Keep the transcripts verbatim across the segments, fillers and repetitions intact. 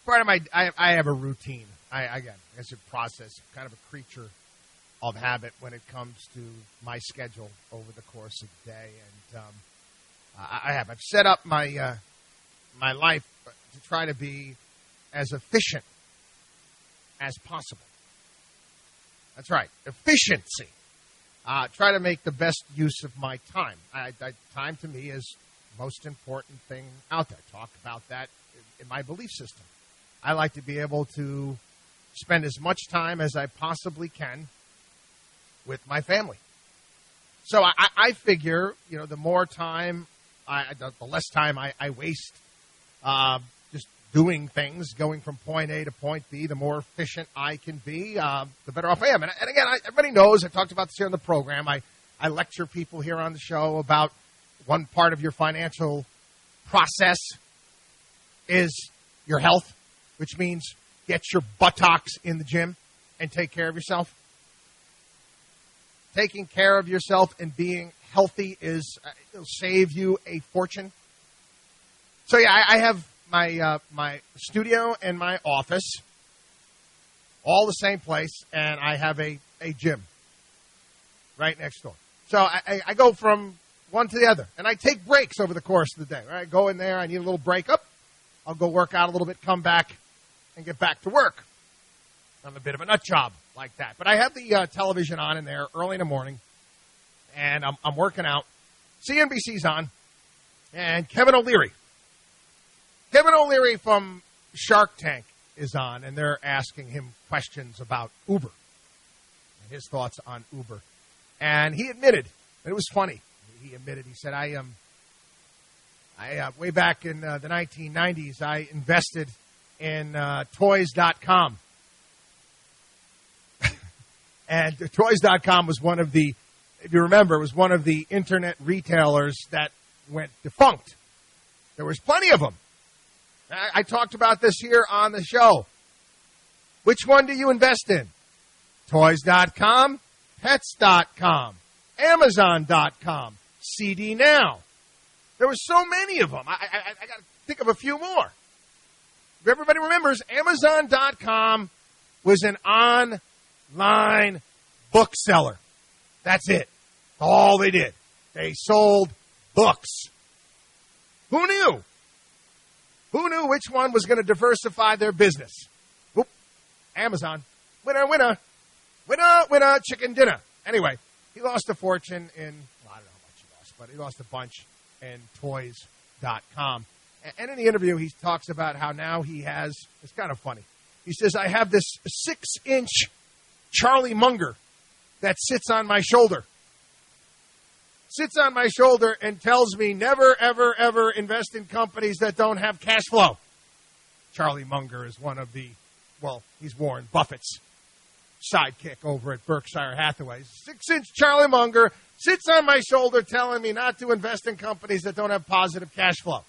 part of my, I, I have a routine. I, again, as a process, kind of a creature of habit when it comes to my schedule over the course of the day. And um, I, I have. I've set up my, uh, my life to try to be as efficient as possible. That's right. Efficiency. Uh, try to make the best use of my time. I, I, time to me is the most important thing out there. Talk about that in, in my belief system. I like to be able to spend as much time as I possibly can with my family. So I, I figure, you know, the more time, I, the, the less time I, I waste uh, just doing things, going from point A to point B, the more efficient I can be, uh, the better off I am. And, and again, I, everybody knows, I talked about this here on the program, I, I lecture people here on the show about one part of your financial process is your health, which means get your buttocks in the gym and take care of yourself. Taking care of yourself and being healthy is uh, it'll save you a fortune. So yeah, I, I have my uh, my studio and my office all the same place, and I have a, a gym right next door. So I, I, I go from one to the other, and I take breaks over the course of the day. Right? I go in there, I need a little break up. I'll go work out a little bit, come back, and get back to work. I'm a bit of a nut job like that. But I have the uh, television on in there early in the morning, and I'm, I'm working out. C N B C's on, and Kevin O'Leary. Kevin O'Leary from Shark Tank is on, and they're asking him questions about Uber and his thoughts on Uber. And he admitted, and it was funny, he admitted, he said, I um, I uh, way back in uh, the nineteen nineties, I invested in uh, toys dot com. And toys dot com was one of the, if you remember, was one of the internet retailers that went defunct. There was plenty of them. I, I talked about this here on the show. Which one do you invest in? toys dot com, pets dot com, amazon dot com, C D Now. There were so many of them. I, I, I got to think of a few more. If everybody remembers, amazon dot com was an online bookseller. That's it. All they did. They sold books. Who knew? Who knew which one was going to diversify their business? Whoop. Amazon. Winner, winner. Winner, winner, chicken dinner. Anyway, he lost a fortune in, well, I don't know how much he lost, but he lost a bunch in toys dot com. And in the interview, he talks about how now he has, it's kind of funny. He says, I have this six-inch Charlie Munger that sits on my shoulder. Sits on my shoulder and tells me never, ever, ever invest in companies that don't have cash flow. Charlie Munger is one of the, well, he's Warren Buffett's sidekick over at Berkshire Hathaway. Six-inch Charlie Munger sits on my shoulder telling me not to invest in companies that don't have positive cash flow.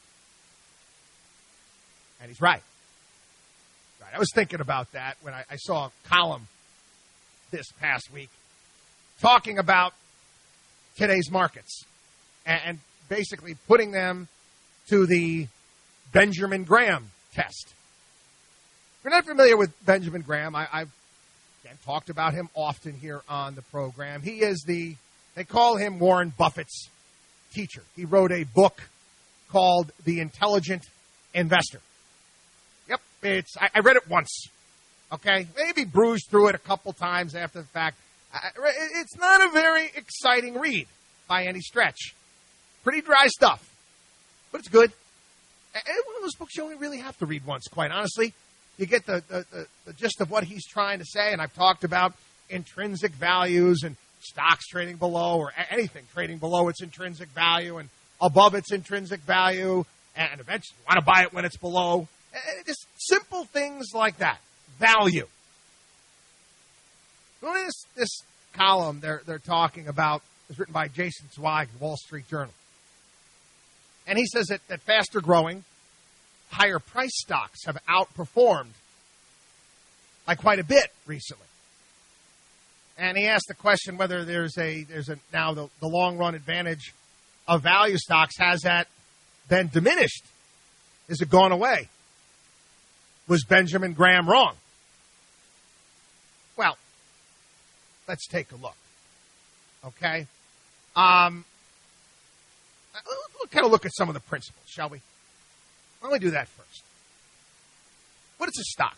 And he's right. Right. I was thinking about that when I, I saw a column this past week talking about today's markets and, and basically putting them to the Benjamin Graham test. If you're not familiar with Benjamin Graham, I, I've again, talked about him often here on the program. He is the, they call him Warren Buffett's teacher. He wrote a book called The Intelligent Investor. Yep, it's, I, I read it once, okay? Maybe bruised through it a couple times after the fact. I, it's not a very exciting read by any stretch. Pretty dry stuff, but it's good. And one of those books you only really have to read once, quite honestly. You get the, the, the, the gist of what he's trying to say, and I've talked about intrinsic values and stocks trading below or anything trading below its intrinsic value and above its intrinsic value, and eventually you want to buy it when it's below. Just simple things like that. Value. This, this column they're, they're talking about is written by Jason Zweig, the Wall Street Journal. And he says that, that faster growing, higher price stocks have outperformed by quite a bit recently. And he asked the question whether there's a there's a now the, the long run advantage of value stocks, has that been diminished? Is it gone away? Was Benjamin Graham wrong? Well, let's take a look. Okay? Um, we'll kind of look at some of the principles, shall we? Why don't we do that first? What is a stock?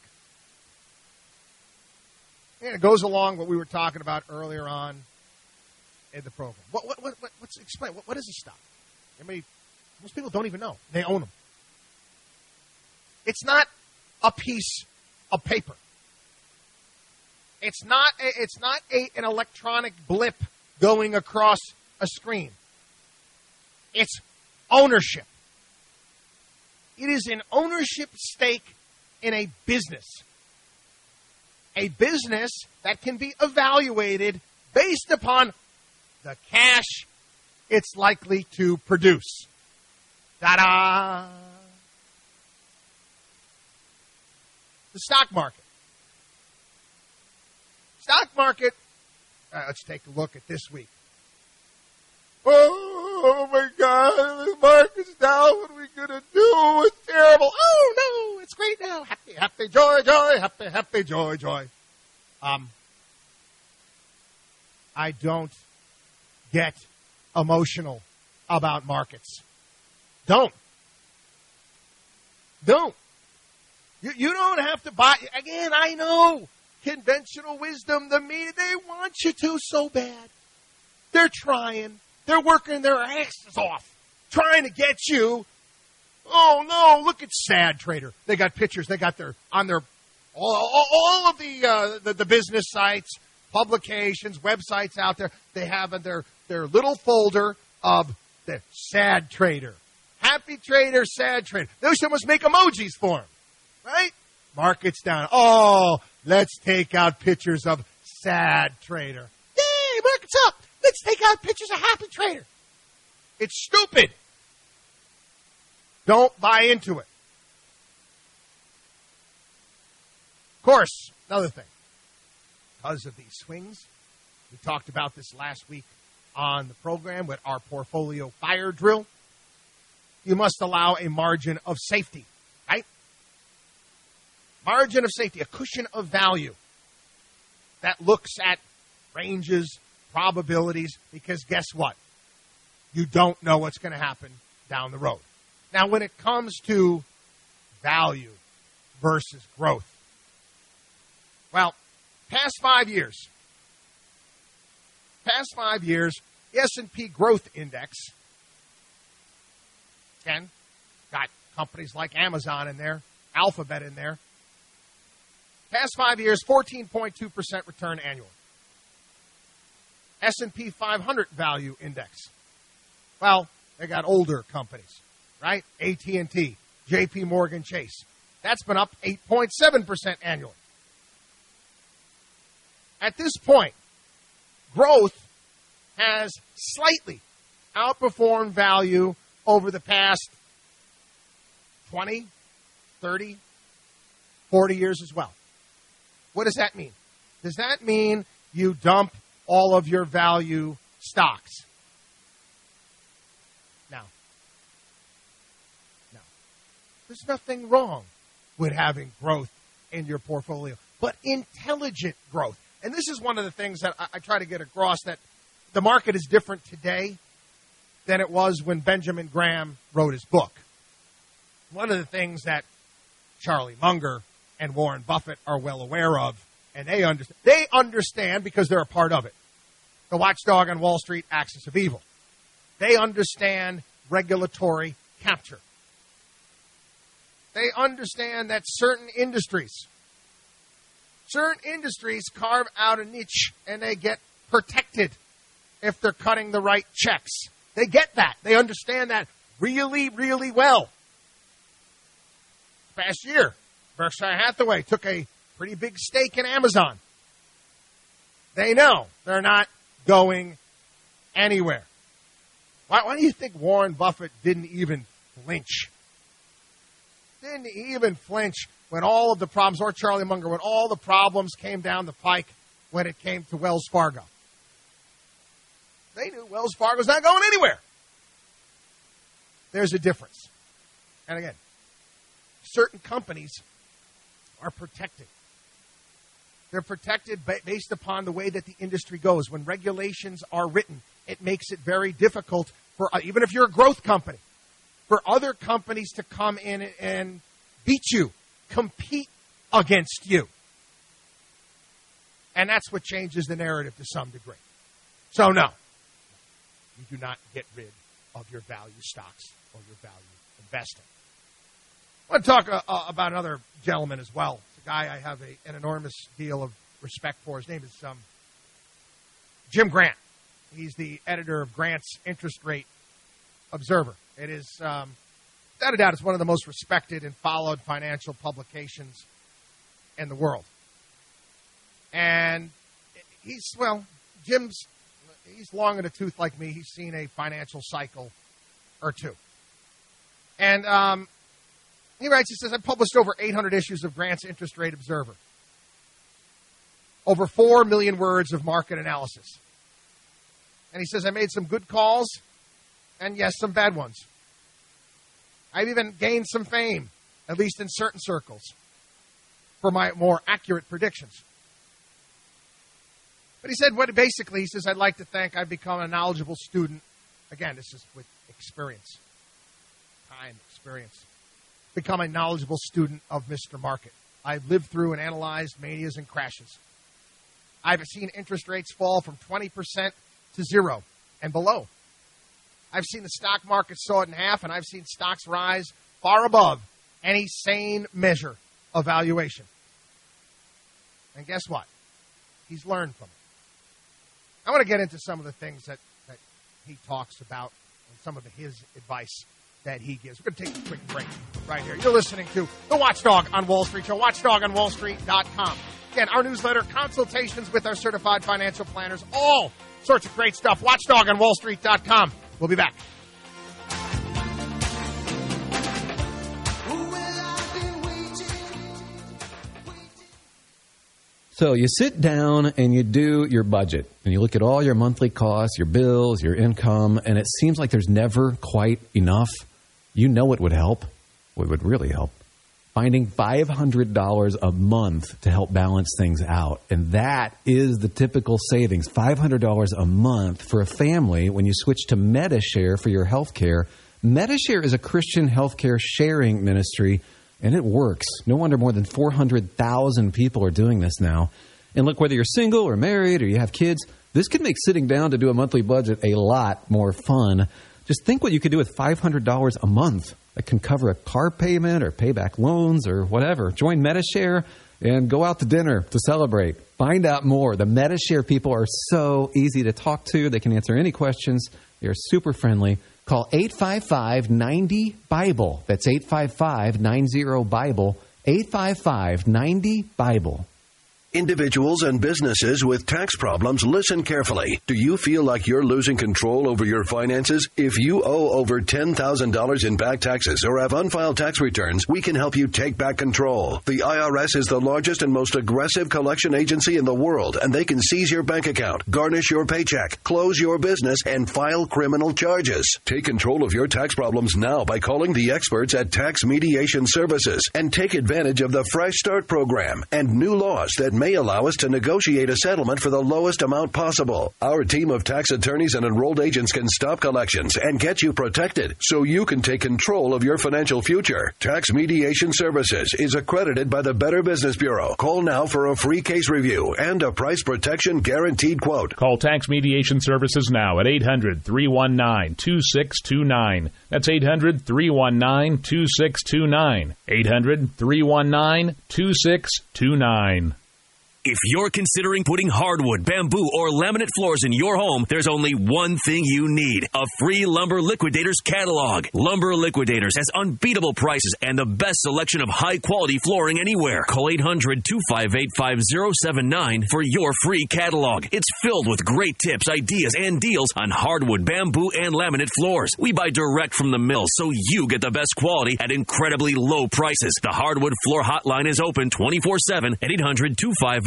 And it goes along what we were talking about earlier on in the program. What, what, what, what let's explain. What, what is a stock? Anybody, most people don't even know. They own them. It's not a piece of paper. It's not a, it's not a, an electronic blip going across a screen. It's ownership. It is an ownership stake in a business. A business that can be evaluated based upon the cash it's likely to produce. Ta-da! The stock market. Stock market, uh, let's take a look at this week. Oh, my God, the market's down. What are we going to do? It's terrible. Oh, no, it's great now. Happy, happy, joy, joy, happy, happy, joy, joy. Um, I don't get emotional about markets. Don't. Don't. You, you don't have to buy. Again, I know. Conventional wisdom, the media, they want you to so bad. They're trying. They're working their asses off, trying to get you. Oh, no, look at Sad Trader. They got pictures. They got their, on their, all, all, all of the, uh, the, the business sites, publications, websites out there, they have in their, their little folder of the Sad Trader. Happy Trader, Sad Trader. They should almost make emojis for them, right? Market's down. Oh, let's take out pictures of Sad Trader. Yay, market's up. Let's take out pictures of Happy Trader. It's stupid. Don't buy into it. Of course, another thing. Because of these swings, we talked about this last week on the program with our portfolio fire drill. You must allow a margin of safety, right? Margin of safety, a cushion of value that looks at ranges, probabilities, because guess what? You don't know what's going to happen down the road. Now, when it comes to value versus growth, well, past five years, past five years, the S and P Growth Index, again, got companies like Amazon in there, Alphabet in there. Past five years, fourteen point two percent return annually. S and P five hundred Value Index. Well, they got older companies, right? A T and T, J P Morgan Chase. That's been up eight point seven percent annually. At this point, growth has slightly outperformed value over the past twenty, thirty, forty years as well. What does that mean? Does that mean you dump all of your value stocks? No. No. There's nothing wrong with having growth in your portfolio, but intelligent growth. And this is one of the things that I, I try to get across, that the market is different today than it was when Benjamin Graham wrote his book. One of the things that Charlie Munger and Warren Buffett are well aware of, and they understand, they understand because they're a part of it. The watchdog on Wall Street, axis of evil. They understand regulatory capture. They understand that certain industries, certain industries carve out a niche and they get protected if they're cutting the right checks. They get that. They understand that really, really well. Past year, Berkshire Hathaway took a pretty big stake in Amazon. They know they're not going anywhere. Why, why do you think Warren Buffett didn't even flinch? Didn't even flinch when all of the problems, or Charlie Munger, when all the problems came down the pike when it came to Wells Fargo. They knew Wells Fargo's not going anywhere. There's a difference. And again, certain companies are protected. They're protected ba- based upon the way that the industry goes. When regulations are written, it makes it very difficult for, uh, even if you're a growth company, for other companies to come in and, and beat you, compete against you. And that's what changes the narrative to some degree. So no, you do not get rid of your value stocks or your value investing. I want to talk uh, uh, about another gentleman as well. It's a guy I have a, an enormous deal of respect for. His name is um, Jim Grant. He's the editor of Grant's Interest Rate Observer. It is, um, without a doubt, it's one of the most respected and followed financial publications in the world. And he's, well, Jim's, he's long in the tooth like me. He's seen a financial cycle or two. And um, he writes, he says, I published over eight hundred issues of Grant's Interest Rate Observer. Over four million words of market analysis. And he says, I made some good calls and, yes, some bad ones. I've even gained some fame, at least in certain circles, for my more accurate predictions. But he said, what basically, he says, I'd like to thank, I've become a knowledgeable student. Again, this is with experience, time, experience. Become a knowledgeable student of Mister Market. I've lived through and analyzed manias and crashes. I've seen interest rates fall from twenty percent to zero and below. I've seen the stock market saw it in half, and I've seen stocks rise far above any sane measure of valuation. And guess what? He's learned from it. I want to get into some of the things that, that he talks about and some of the, his advice that he gives. We're going to take a quick break right here. You're listening to The Watchdog on Wall Street Show, watchdog on wall street dot com. Again, our newsletter, consultations with our certified financial planners, all sorts of great stuff. watchdog on wall street dot com. We'll be back. So you sit down and you do your budget, and you look at all your monthly costs, your bills, your income, and it seems like there's never quite enough. You know what would help, what would really help, finding five hundred dollars a month to help balance things out. And that is the typical savings, five hundred dollars a month for a family when you switch to Medi-Share for your health care. Medi-Share is a Christian healthcare sharing ministry, and it works. No wonder more than four hundred thousand people are doing this now. And look, whether you're single or married or you have kids, this can make sitting down to do a monthly budget a lot more fun. Just think what you could do with five hundred dollars a month. That can cover a car payment or pay back loans or whatever. Join Medi-Share and go out to dinner to celebrate. Find out more. The Medi-Share people are so easy to talk to. They can answer any questions. They are super friendly. Call eight five five, nine zero, Bible. That's eight five five, nine zero, Bible. eight five five, nine zero, Bible. Individuals and businesses with tax problems, listen carefully. Do you feel like you're losing control over your finances? If you owe over ten thousand dollars in back taxes or have unfiled tax returns, we can help you take back control. The I R S is the largest and most aggressive collection agency in the world, and they can seize your bank account, garnish your paycheck, close your business, and file criminal charges. Take control of your tax problems now by calling the experts at Tax Mediation Services and take advantage of the Fresh Start program and new laws that may allow us to negotiate a settlement for the lowest amount possible. Our team of tax attorneys and enrolled agents can stop collections and get you protected so you can take control of your financial future. Tax Mediation Services is accredited by the Better Business Bureau. Call now for a free case review and a price protection guaranteed quote. Call Tax Mediation Services now at eight hundred, three one nine, two six two nine. That's eight hundred, three one nine, two six two nine. eight hundred, three one nine, two six two nine. If you're considering putting hardwood, bamboo, or laminate floors in your home, there's only one thing you need: a free Lumber Liquidators catalog. Lumber Liquidators has unbeatable prices and the best selection of high-quality flooring anywhere. Call eight hundred, two five eight, five zero seven nine for your free catalog. It's filled with great tips, ideas, and deals on hardwood, bamboo, and laminate floors. We buy direct from the mill, so you get the best quality at incredibly low prices. The Hardwood Floor Hotline is open twenty-four seven at eight hundred, two five eight,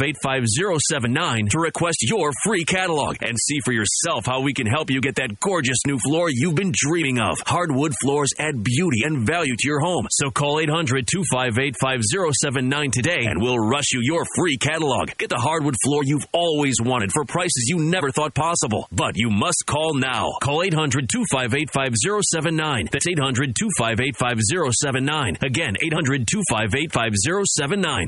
eight five zero seven nine to request your free catalog and see for yourself how we can help you get that gorgeous new floor you've been dreaming of. Hardwood floors add beauty and value to your home. So call eight hundred, two five eight, five zero seven nine today and we'll rush you your free catalog. Get the hardwood floor you've always wanted for prices you never thought possible. But you must call now. Call eight hundred, two five eight, five zero seven nine. That's eight hundred, two five eight, five zero seven nine. Again, eight hundred, two five eight, five zero seven nine.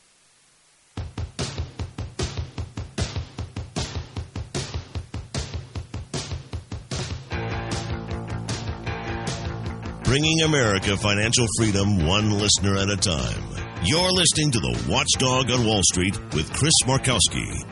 Bringing America financial freedom one listener at a time. You're listening to the Watchdog on Wall Street with Chris Markowski.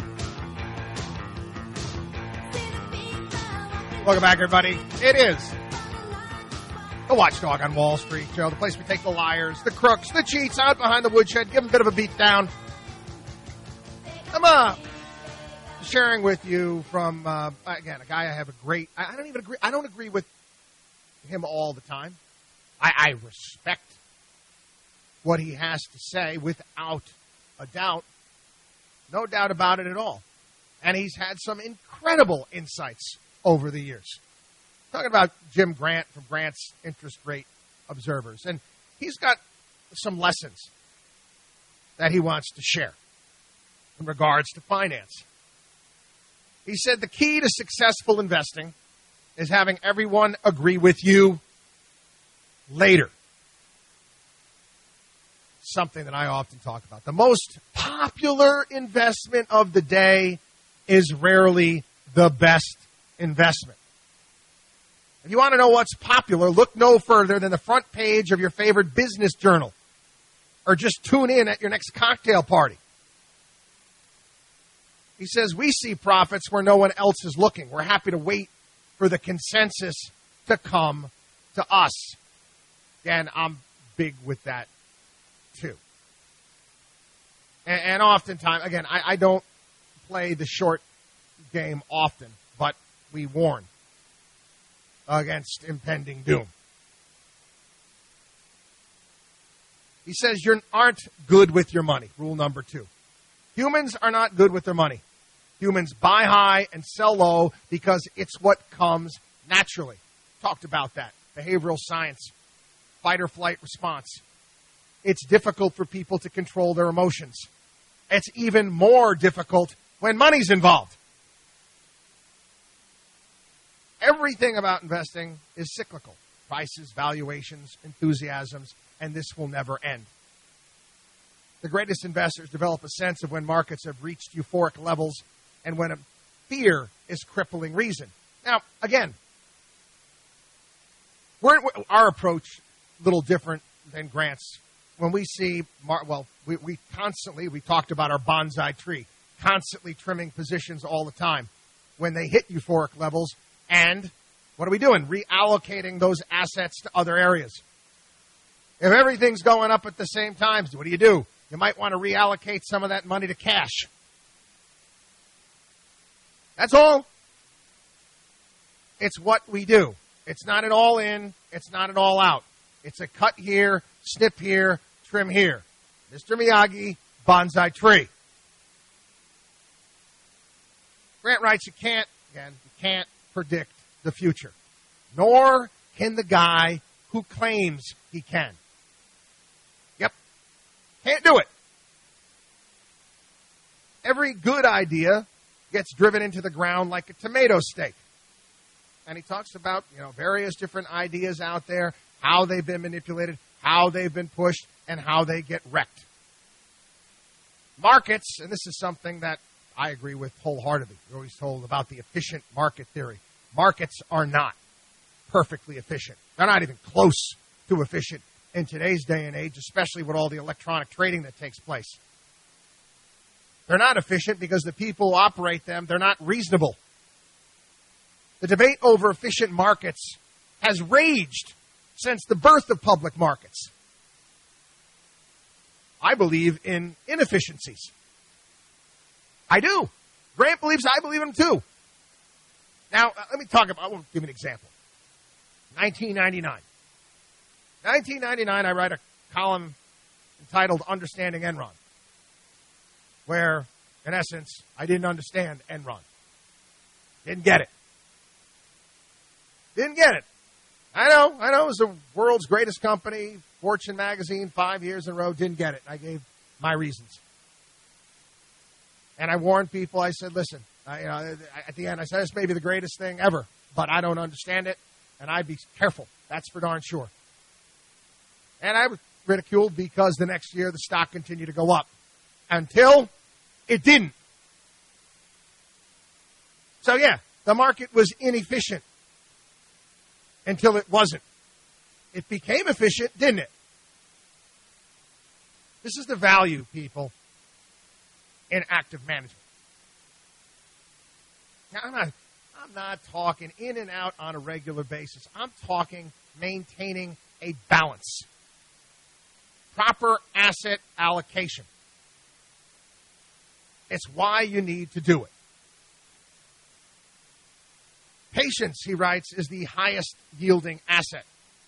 Welcome back, everybody. It is the Watchdog on Wall Street show, the place we take the liars, the crooks, the cheats out behind the woodshed, give them a bit of a beat down. I'm uh, sharing with you from, uh, again, a guy I have a great, I don't even agree, I don't agree with him all the time. I, I respect what he has to say without a doubt. No doubt about it at all. And he's had some incredible insights over the years. Talking about Jim Grant from Grant's Interest Rate Observers. And he's got some lessons that he wants to share in regards to finance. He said the key to successful investing is having everyone agree with you later. Something that I often talk about. The most popular investment of the day is rarely the best investment. If you want to know what's popular, look no further than the front page of your favorite business journal. Or just tune in at your next cocktail party. He says, we see profits where no one else is looking. We're happy to wait for the consensus to come to us. Again, I'm big with that, too. And, and oftentimes, again, I, I don't play the short game often, but we warn against impending doom. He says you aren't good with your money, rule number two. Humans are not good with their money. Humans buy high and sell low because it's what comes naturally. Talked about that. Behavioral science, fight or flight response. It's difficult for people to control their emotions. It's even more difficult when money's involved. Everything about investing is cyclical. Prices, valuations, enthusiasms, and this will never end. The greatest investors develop a sense of when markets have reached euphoric levels and when a fear is crippling reason. Now, again, we're, our approach a little different than Grant's. When we see, well, we, we constantly, we talked about our bonsai tree, constantly trimming positions all the time when they hit euphoric levels. And what are we doing? Reallocating those assets to other areas. If everything's going up at the same time, what do you do? You might want to reallocate some of that money to cash. That's all. It's what we do. It's not an all in. It's not an all out. It's a cut here, snip here, trim here. Mister Miyagi, bonsai tree. Grant writes, you can't, again, you can't predict the future. Nor can the guy who claims he can. Yep. Can't do it. Every good idea gets driven into the ground like a tomato stake. And he talks about, you know, various different ideas out there, how they've been manipulated, how they've been pushed, and how they get wrecked. Markets, and this is something that I agree with wholeheartedly. You're always told about the efficient market theory. Markets are not perfectly efficient. They're not even close to efficient in today's day and age, especially with all the electronic trading that takes place. They're not efficient because the people who operate them, they're not reasonable. The debate over efficient markets has raged since the birth of public markets. I believe in inefficiencies. I do. Grant believes I believe in them too. Now, uh, let me talk about, I will give you an example. nineteen ninety-nine. nineteen ninety-nine, I write a column entitled Understanding Enron, where In essence, I didn't understand Enron. Didn't get it. Didn't get it. I know, I know it was the world's greatest company, Fortune magazine, five years in a row, didn't get it. I gave my reasons. And I warned people, I said, listen, uh, you know, at the end, I said, this may be the greatest thing ever, but I don't understand it, and I'd be careful. That's for darn sure. And I was ridiculed because the next year the stock continued to go up until it didn't. So, yeah, the market was inefficient until it wasn't. It became efficient, didn't it? This is the value, people, in active management. Now, I'm not, I'm not talking in and out on a regular basis. I'm talking maintaining a balance. Proper asset allocation. It's why you need to do it. Patience, he writes, is the highest yielding asset.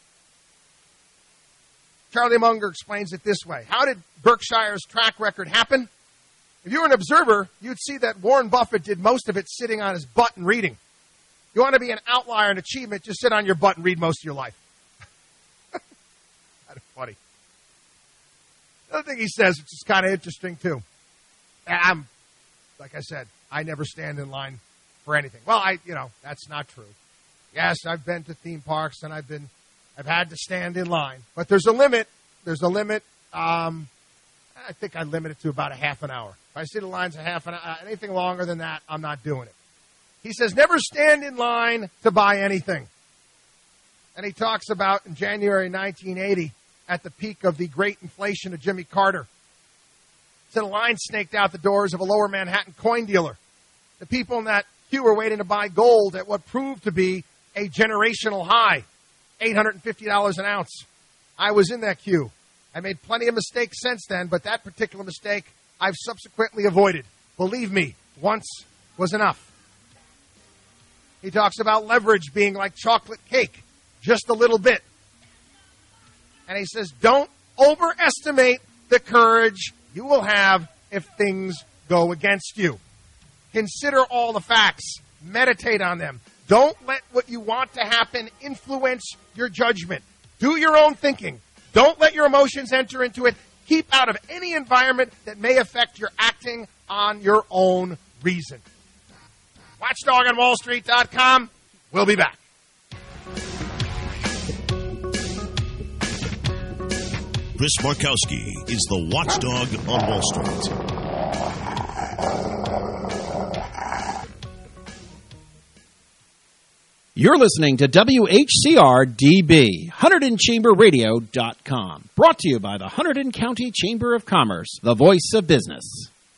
Charlie Munger explains it this way. How did Berkshire's track record happen? If you were an observer, you'd see that Warren Buffett did most of it sitting on his butt and reading. You want to be an outlier in achievement, just sit on your butt and read most of your life. Kind of funny. The other thing he says, which is kind of interesting too. I'm, like I said, I never stand in line for anything. Well, I, you know, that's not true. Yes, I've been to theme parks and I've been, I've had to stand in line, but there's a limit. There's a limit. Um, I think I limit it to about a half an hour. If I see the lines a half an hour, anything longer than that, I'm not doing it. He says, never stand in line to buy anything. And he talks about in January nineteen eighty, at the peak of the great inflation of Jimmy Carter, said a line snaked out the doors of a lower Manhattan coin dealer. The people in that queue were waiting to buy gold at what proved to be a generational high, eight hundred fifty dollars an ounce. I was in that queue. I made plenty of mistakes since then, but that particular mistake I've subsequently avoided. Believe me, once was enough. He talks about leverage being like chocolate cake, just a little bit. And he says, don't overestimate the courage you will have if things go against you. Consider all the facts. Meditate on them. Don't let what you want to happen influence your judgment. Do your own thinking. Don't let your emotions enter into it. Keep out of any environment that may affect your acting on your own reason. watchdog on wall street dot com. We'll be back. Chris Markowski is the watchdog on Wall Street. You're listening to W H C R D B, Hunterdon Chamber Radio dot com. Brought to you by the Hunterdon County Chamber of Commerce, the voice of business.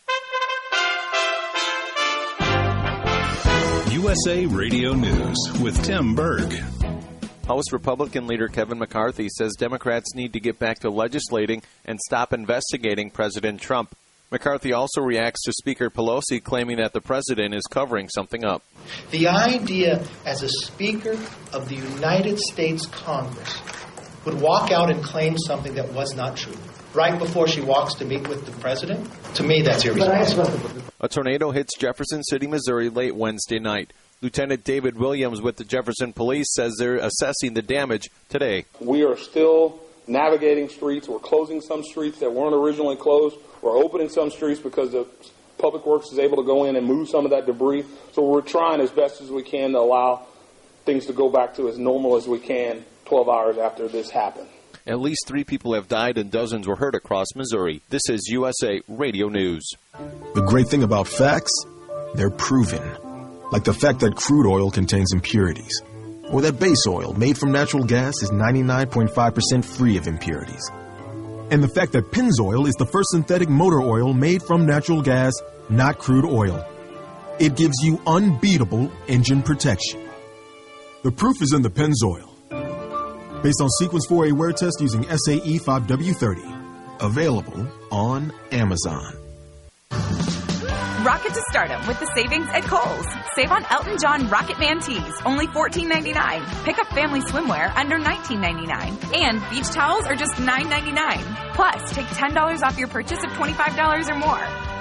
U S A Radio News with Tim Berg. House Republican leader Kevin McCarthy says Democrats need to get back to legislating and stop investigating President Trump. McCarthy also reacts to Speaker Pelosi claiming that the president is covering something up. The idea as a Speaker of the United States Congress would walk out and claim something that was not true right before she walks to meet with the president, to me that's irresponsible. A tornado hits Jefferson City, Missouri late Wednesday night. Lieutenant David Williams with the Jefferson Police says they're assessing the damage today. We are still navigating streets. We're closing some streets that weren't originally closed. We're opening some streets because the Public Works is able to go in and move some of that debris. So we're trying as best as we can to allow things to go back to as normal as we can twelve hours after this happened. At least three people have died and dozens were hurt across Missouri. This is U S A Radio News. The great thing about facts, they're proven. Like the fact that crude oil contains impurities. Or that base oil made from natural gas is ninety-nine point five percent free of impurities. And the fact that Pennzoil is the first synthetic motor oil made from natural gas, not crude oil. It gives you unbeatable engine protection. The proof is in the Pennzoil. Based on Sequence four A wear test using S A E five W thirty. Available on Amazon. Rocket to stardom with the savings at Kohl's. Save on Elton John Rocket Man tees, only fourteen ninety-nine. Pick up family swimwear under nineteen ninety-nine. And beach towels are just nine ninety-nine. Plus, take ten dollars off your purchase of twenty-five dollars or more.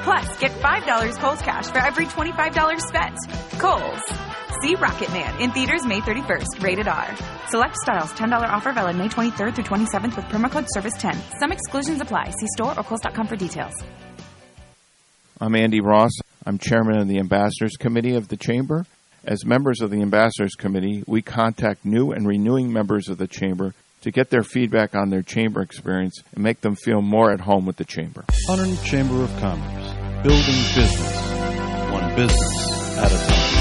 Plus, get five dollars Kohl's Cash for every twenty-five dollars spent. Kohl's. See Rocket Man in theaters May thirty-first. Rated R. Select styles. ten dollars offer valid May twenty-third through twenty-seventh with promo code service ten. Some exclusions apply. See store or kohls dot com for details. I'm Andy Ross. I'm chairman of the Ambassadors Committee of the Chamber. As members of the Ambassadors Committee, we contact new and renewing members of the Chamber to get their feedback on their Chamber experience and make them feel more at home with the Chamber. Hunterdon Chamber of Commerce. Building business. One business at a time.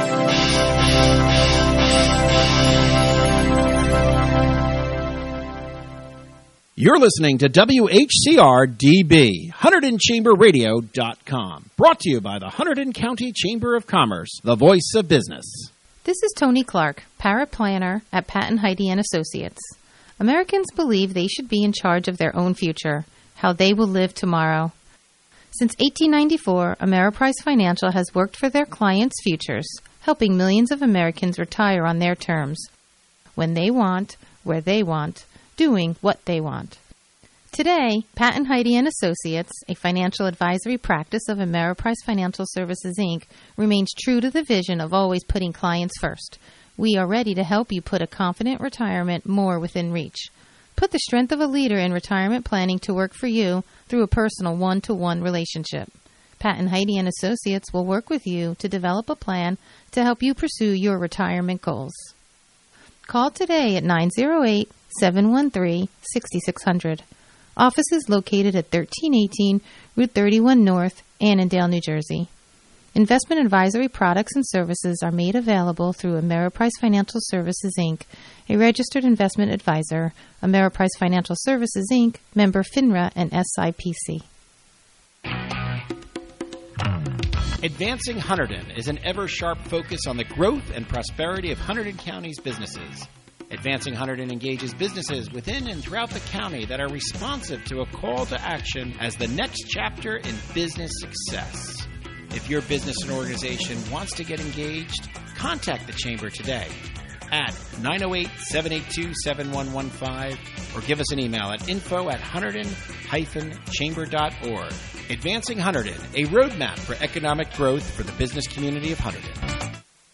You're listening to W H C R D B, Hunterdon Chamber Radio dot com. Brought to you by the Hunterdon County Chamber of Commerce, the voice of business. This is Tony Clark, paraplanner at Patton Heidi and Associates. Americans believe they should be in charge of their own future, how they will live tomorrow. Since eighteen ninety-four, Ameriprise Financial has worked for their clients' futures, helping millions of Americans retire on their terms, when they want, where they want, doing what they want. Today, Patton Heidi and Associates, a financial advisory practice of Ameriprise Financial Services, Incorporated, remains true to the vision of always putting clients first. We are ready to help you put a confident retirement more within reach. Put the strength of a leader in retirement planning to work for you through a personal one-to-one relationship. Patton Heidi and Associates will work with you to develop a plan to help you pursue your retirement goals. Call today at nine oh eight, seven one three, six six zero zero. Office is located at thirteen eighteen Route thirty-one North, Annandale, New Jersey. Investment advisory products and services are made available through Ameriprise Financial Services, Incorporated, a registered investment advisor, Ameriprise Financial Services, Incorporated, member FINRA and S I P C. Advancing Hunterdon is an ever-sharp focus on the growth and prosperity of Hunterdon County's businesses. Advancing Hunterdon engages businesses within and throughout the county that are responsive to a call to action as the next chapter in business success. If your business and organization wants to get engaged, contact the Chamber today at nine oh eight, seven eight two, seven one one five or give us an email at info at hunterdon dash chamber dot org. Advancing Hunterdon, a roadmap for economic growth for the business community of Hunterdon.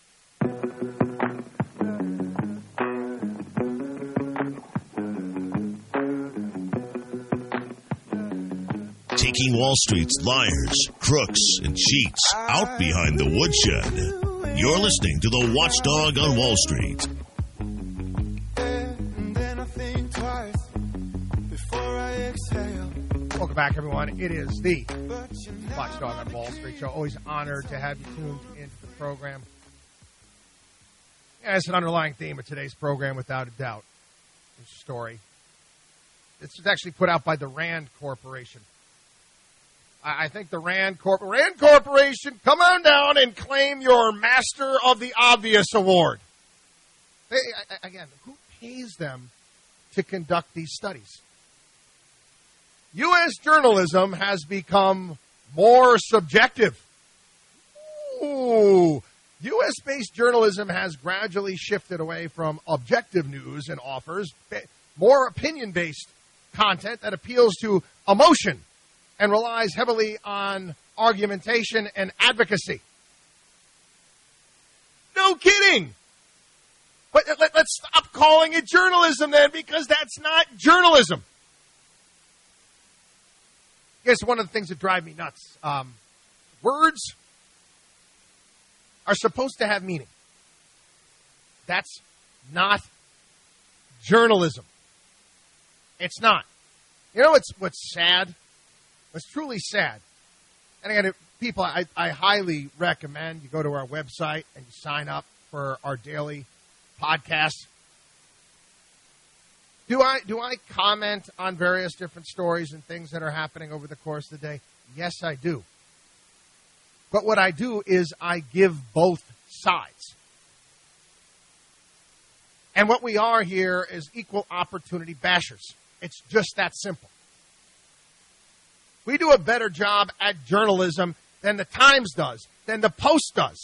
Taking Wall Street's liars, crooks, and cheats out behind the woodshed. You're listening to the Watchdog on Wall Street. Welcome back, everyone. It is the Watchdog on Wall Street show. Always honored to have you tuned into the program. Yeah, it's an underlying theme of today's program, without a doubt. This story. This was actually put out by the RAND Corporation. I think the RAND Corp- RAND Corporation, come on down and claim your Master of the Obvious Award. They, again, who pays them to conduct these studies? U S journalism has become more subjective. Ooh. U S-based journalism has gradually shifted away from objective news and offers more opinion-based content that appeals to emotion and relies heavily on argumentation and advocacy. No kidding. But let, let's stop calling it journalism then, because that's not journalism. Here's one of the things that drive me nuts. Um, words are supposed to have meaning. That's not journalism. It's not. You know what's, what's sad? What's truly sad, and again, people, I, I highly recommend you go to our website and you sign up for our daily podcast. Do I do I comment on various different stories and things that are happening over the course of the day? Yes, I do. But what I do is I give both sides. And what we are here is equal opportunity bashers. It's just that simple. We do a better job at journalism than the Times does, than the Post does.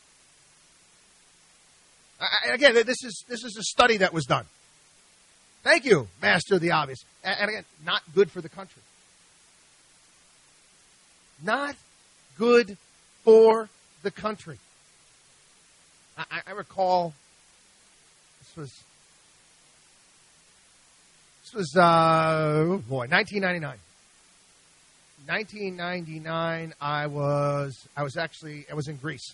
I, again, this is this is a study that was done. Thank you, Master of the Obvious. And, and again, not good for the country. Not good for the country. I, I recall this was this was uh, oh boy, nineteen ninety-nine. nineteen ninety-nine. I was I was actually I was in Greece,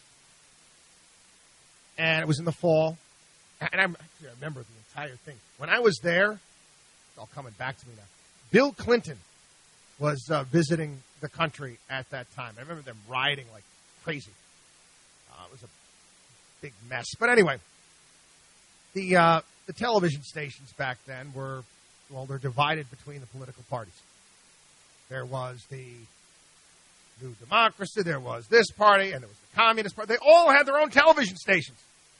and it was in the fall, and I, actually, I remember the entire thing. When I was there, it's all coming back to me now. Bill Clinton was uh, visiting the country at that time. I remember them rioting like crazy. Uh, it was a big mess. But anyway, the uh, the television stations back then were, well, they're divided between the political parties. There was the New Democracy, there was this party, and there was the Communist Party. They all had their own television stations.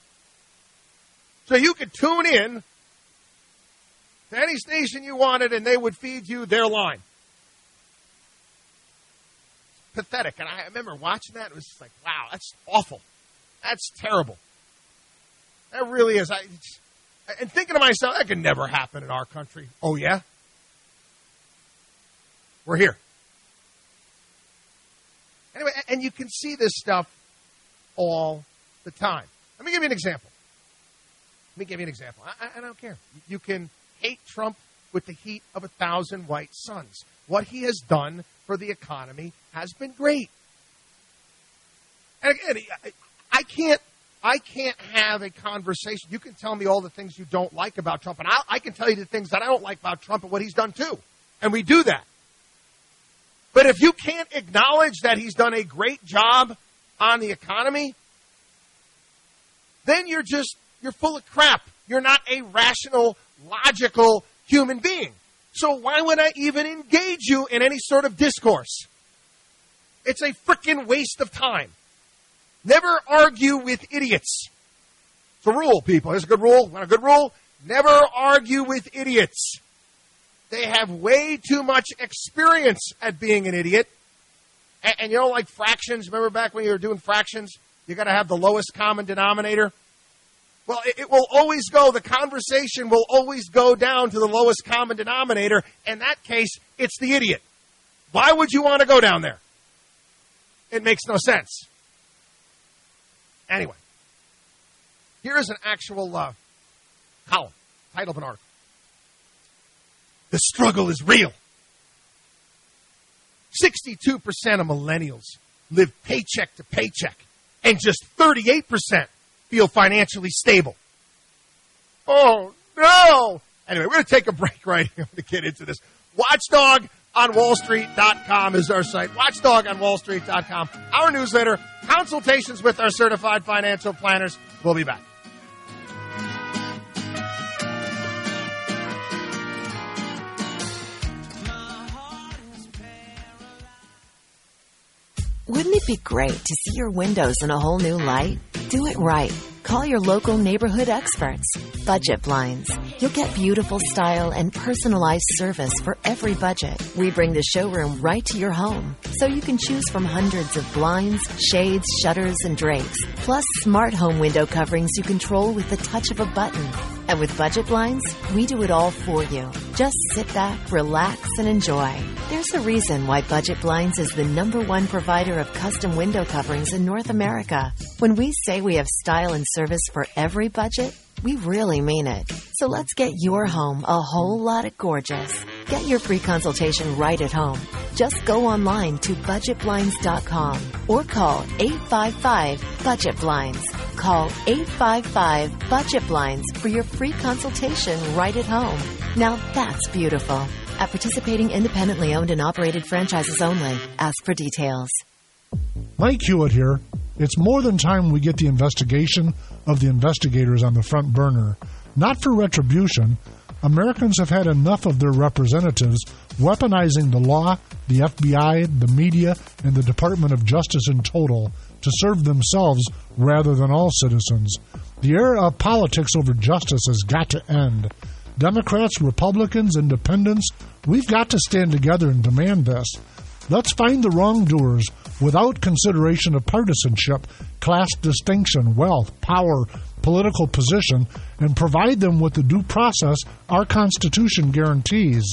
So you could tune in to any station you wanted, and they would feed you their line. Pathetic. And I remember watching that. It was just like, wow, that's awful. That's terrible. That really is. I, and thinking to myself, that could never happen in our country. Oh, yeah? We're here. Anyway, and you can see this stuff all the time. Let me give you an example. Let me give you an example. I, I don't care. You can hate Trump with the heat of a thousand white suns. What he has done for the economy has been great. And again, I can't, I can't have a conversation. You can tell me all the things you don't like about Trump, and I, I can tell you the things that I don't like about Trump and what he's done too. And we do that. But if you can't acknowledge that he's done a great job on the economy, then you're just, you're full of crap. You're not a rational, logical human being. So why would I even engage you in any sort of discourse? It's a freaking waste of time. Never argue with idiots. It's a rule, people. Here's a good rule. Want a good rule? Never argue with idiots. They have way too much experience at being an idiot. And, and you know, like fractions, remember back when you were doing fractions? You got to have the lowest common denominator. Well, it, it will always go, the conversation will always go down to the lowest common denominator. In that case, it's the idiot. Why would you want to go down there? It makes no sense. Anyway, here is an actual uh, column, title of an article. The struggle is real. sixty-two percent of millennials live paycheck to paycheck, and just thirty-eight percent feel financially stable. Oh, no! Anyway, we're going to take a break right here to get into this. Watchdog on Wall Street dot com is our site. Watchdog on Wall Street dot com. Our newsletter, consultations with our certified financial planners. We'll be back. Wouldn't it be great to see your windows in a whole new light? Do it right. Call your local neighborhood experts. Budget Blinds. You'll get beautiful style and personalized service for every budget. We bring the showroom right to your home, so you can choose from hundreds of blinds, shades, shutters, and drapes, plus smart home window coverings you control with the touch of a button. And with Budget Blinds, we do it all for you. Just sit back, relax, and enjoy. There's a reason why Budget Blinds is the number one provider of custom window coverings in North America. When we say we have style and service for every budget, we really mean it. So let's get your home a whole lot of gorgeous. Get your free consultation right at home. Just go online to budget blinds dot com or call eight five five budget blinds. Call eight five five budget blinds for your free consultation right at home. Now that's beautiful. At participating independently owned and operated franchises only. Ask for details. Mike Hewitt here. It's more than time we get the investigation of the investigators on the front burner. Not for retribution. Americans have had enough of their representatives weaponizing the law, the F B I, the media, and the Department of Justice in total to serve themselves rather than all citizens. The era of politics over justice has got to end. Democrats, Republicans, Independents, we've got to stand together and demand this. Let's find the wrongdoers without consideration of partisanship, class distinction, wealth, power, political position, and provide them with the due process our Constitution guarantees.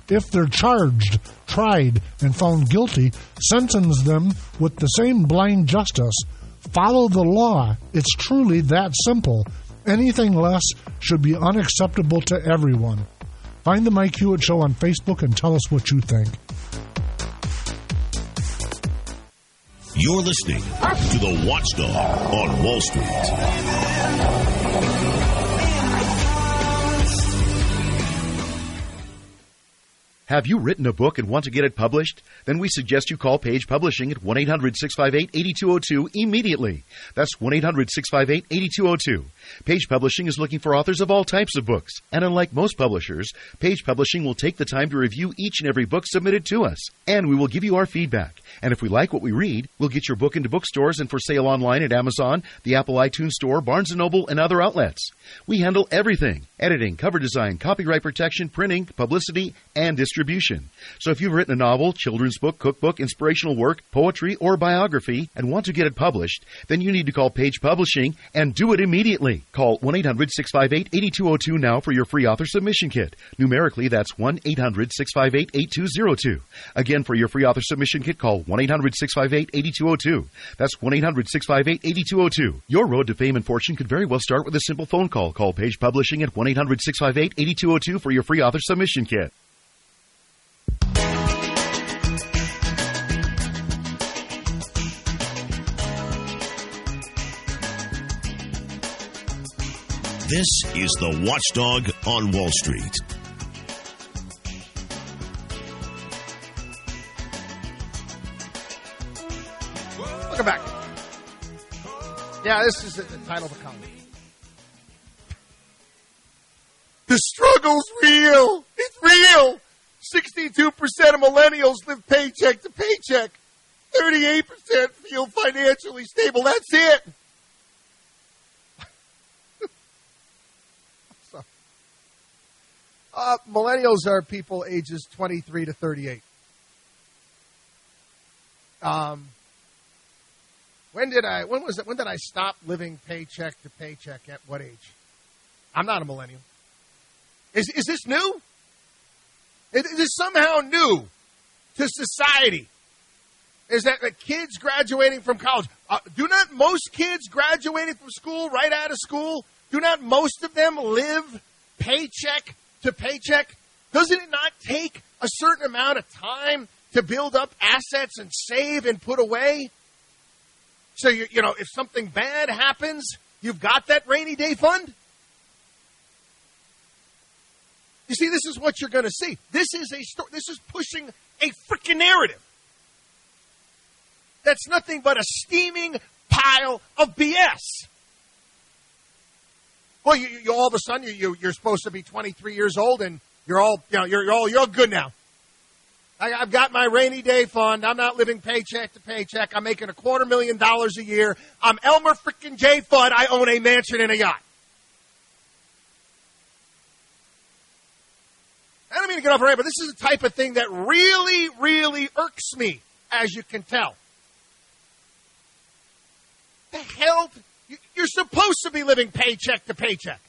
if they're charged, tried, and found guilty, sentence them with the same blind justice. Follow the law. It's truly that simple. Anything less should be unacceptable to everyone. Find the Mike Hewitt Show on Facebook and tell us what you think. You're listening to the Watchdog on Wall Street. Have you written a book and want to get it published? Then we suggest you call Page Publishing at one eight hundred six five eight eight two zero two immediately. That's one eight hundred six five eight eight two zero two. Page Publishing is looking for authors of all types of books. And unlike most publishers, Page Publishing will take the time to review each and every book submitted to us. And we will give you our feedback. And if we like what we read, we'll get your book into bookstores and for sale online at Amazon, the Apple iTunes Store, Barnes and Noble, and other outlets. We handle everything: editing, cover design, copyright protection, printing, publicity, and distribution. So if you've written a novel, children's book, cookbook, inspirational work, poetry, or biography and want to get it published, then you need to call Page Publishing and do it immediately. Call one eight hundred six five eight eight two zero two now for your free author submission kit. Numerically, that's one eight hundred six five eight eight two zero two. Again, for your free author submission kit, call one eight hundred six five eight eight two zero two. That's one eight hundred six five eight eight two zero two. Your road to fame and fortune could very well start with a simple phone call. Call Page Publishing at one eight hundred six five eight eight two zero two for your free author submission kit. This is the Watchdog on Wall Street. Welcome back. Yeah, this is the title of the column. The struggle's real. It's real. sixty-two percent of millennials live paycheck to paycheck. thirty-eight percent feel financially stable. That's it. Uh, millennials are people ages twenty-three to thirty-eight. Um, when did I? When was it? When did I stop living paycheck to paycheck? At what age? I'm not a millennial. Is is this new? Is this somehow new to society? Is that the kids graduating from college? Uh, do not most kids graduating from school, right out of school, do not most of them live paycheck to paycheck? Doesn't it not take a certain amount of time to build up assets and save and put away? So, you, you know, if something bad happens, you've got that rainy day fund? You see, this is what you're going to see. This is a sto- This is pushing a freaking narrative. That's nothing but a steaming pile of B S. Well, you, you all of a sudden you, you you're supposed to be twenty-three years old and you're all you know you're, you're all you're all good now. I, I've got my rainy day fund. I'm not living paycheck to paycheck. I'm making a quarter million dollars a year. I'm Elmer frickin' J. Fudd. I own a mansion and a yacht. I don't mean to get off right, but this is the type of thing that really, really irks me, as you can tell. The hell? You're supposed to be living paycheck to paycheck.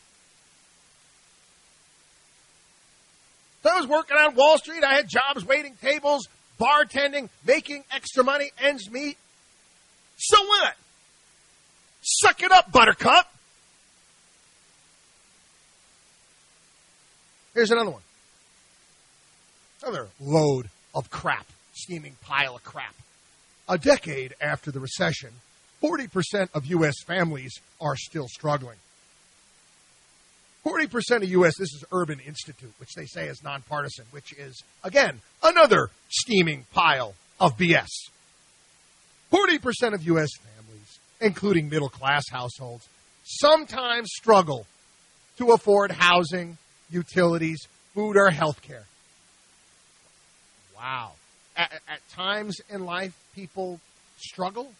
So I was working on Wall Street. I had jobs, waiting tables, bartending, making extra money, ends meet. So what? Suck it up, buttercup. Here's another one. Another load of crap, steaming pile of crap. A decade after the recession, forty percent of U S families are still struggling. forty percent of U S, this is Urban Institute, which they say is nonpartisan, which is, again, another steaming pile of B S. forty percent of U S families, including middle-class households, sometimes struggle to afford housing, utilities, food, or health care. Wow. At, at times in life, people struggle?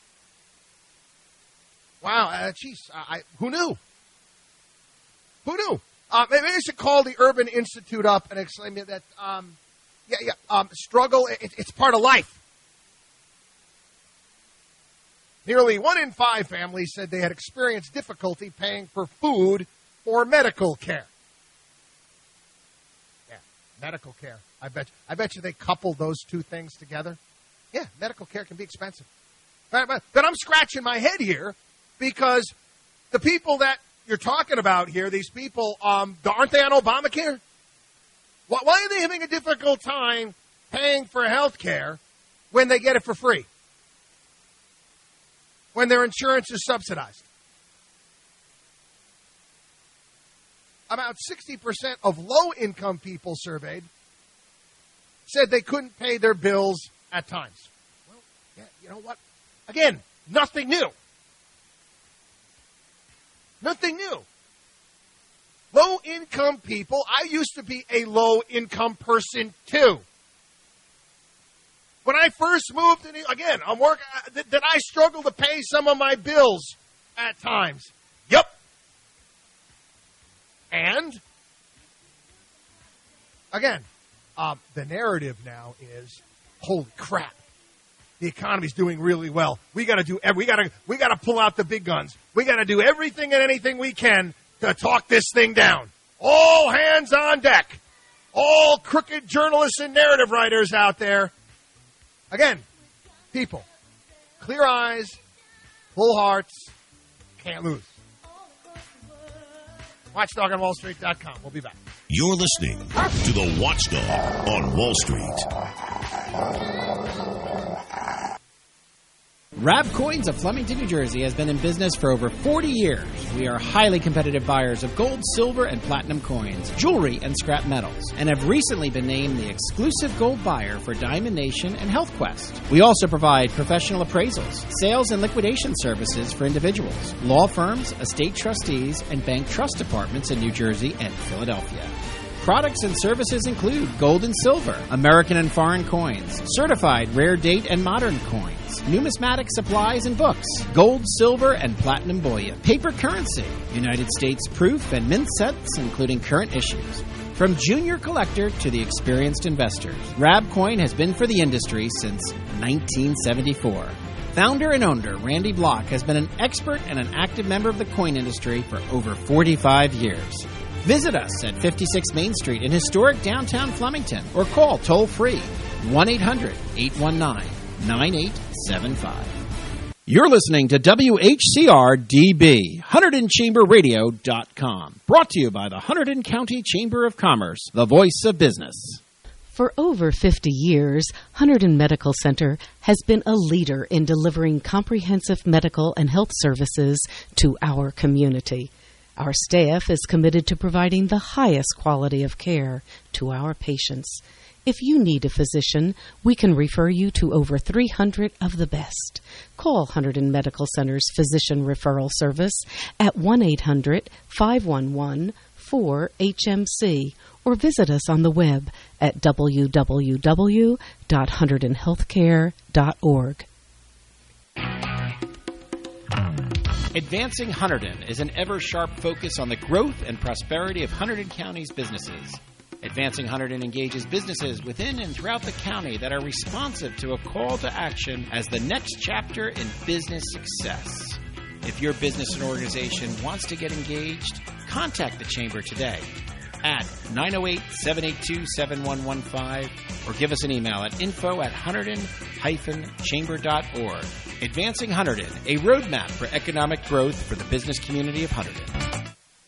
Wow, uh, geez, I, who knew? Who knew? Uh, maybe I should call the Urban Institute up and explain that, um, yeah, yeah, um, struggle, it, it's part of life. Nearly one in five families said they had experienced difficulty paying for food or medical care. Yeah. medical care. I bet, I bet you they couple those two things together. Yeah, medical care can be expensive. But, but, but I'm scratching my head here because the people that you're talking about here, these people, um, aren't they on Obamacare? Why, why are they having a difficult time paying for health care when they get it for free? When their insurance is subsidized? About sixty percent of low-income people surveyed said they couldn't pay their bills at times. Well, yeah, you know what? Again, nothing new. Nothing new. Low-income people, I used to be a low-income person too. When I first moved, in, again, I'm working, did, did I struggle to pay some of my bills at times? Yep. And, again, um, the narrative now is, holy crap, the economy's doing really well. We got to do, we got to, we got to pull out the big guns. We got to do everything and anything we can to talk this thing down. All hands on deck. All crooked journalists and narrative writers out there. Again, people, clear eyes, full hearts, can't lose. Watchdog on Wall Street dot com. We'll be back. You're listening to the Watchdog on Wall Street. Rab Coins of Flemington, New Jersey has been in business for over forty years. We are highly competitive buyers of gold, silver, and platinum coins, jewelry, and scrap metals, and have recently been named the exclusive gold buyer for Diamond Nation and Health Quest. We also provide professional appraisals, sales and liquidation services for individuals, law firms, estate trustees, and bank trust departments in New Jersey and Philadelphia. Products and services include gold and silver, American and foreign coins, certified rare date and modern coins, numismatic supplies and books, gold, silver, and platinum bullion, paper currency, United States proof and mint sets, including current issues. From junior collector to the experienced investors, Rab Coin has been for the industry since nineteen seventy-four. Founder and owner Randy Block has been an expert and an active member of the coin industry for over forty-five years. Visit us at fifty-six Main Street in historic downtown Flemington or call toll-free one eight hundred eight one nine nine eight seven five. You're listening to W H C R D B, Hunterdon Chamber Radio dot com. Brought to you by the Hunterdon County Chamber of Commerce, the voice of business. For over fifty years, Hunterdon Medical Center has been a leader in delivering comprehensive medical and health services to our community. Our staff is committed to providing the highest quality of care to our patients. If you need a physician, we can refer you to over three hundred of the best. Call Hunterdon Medical Center's Physician Referral Service at one eight hundred five one one four H M C or visit us on the web at w w w dot hunterdon healthcare dot org. Advancing Hunterdon is an ever-sharp focus on the growth and prosperity of Hunterdon County's businesses. Advancing Hunterdon engages businesses within and throughout the county that are responsive to a call to action as the next chapter in business success. If your business and organization wants to get engaged, contact the Chamber today at nine oh eight, seven eight two, seven one one five or give us an email at info at hunterdon dash chamber dot org. Advancing Hunterdon, a roadmap for economic growth for the business community of Hunterdon.